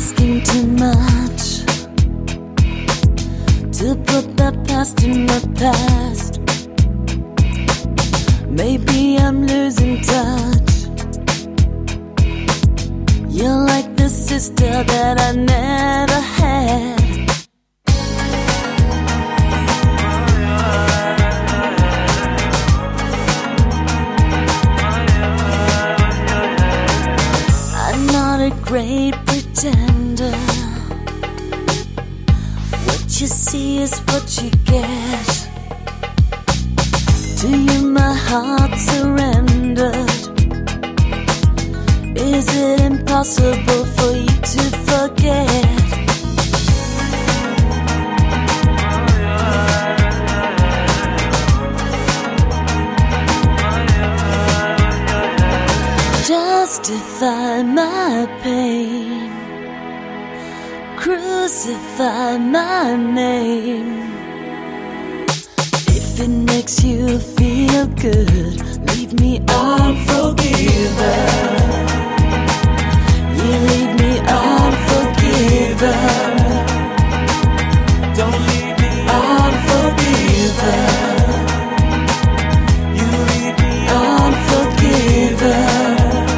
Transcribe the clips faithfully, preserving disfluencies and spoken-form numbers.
asking too much to put that past in the past. Maybe I'm losing touch. You're like the sister that I never had. I'm not a great pretender. What you see is what you get. To you my heart surrendered. Is it impossible for you to forget? Justify my pain, crucify my name. If it makes you feel good, leave me unforgiven. You leave me unforgiven. Don't leave me unforgiven. You leave me unforgiven.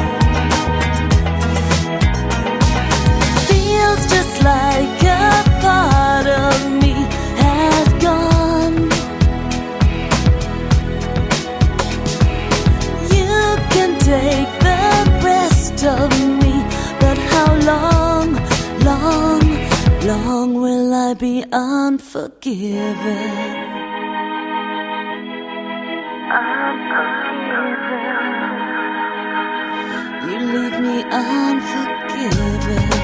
Feels just like a part of me has gone. You can take the rest of me, but how long, long, long will I be unforgiven? Unforgiven. You leave me unforgiven.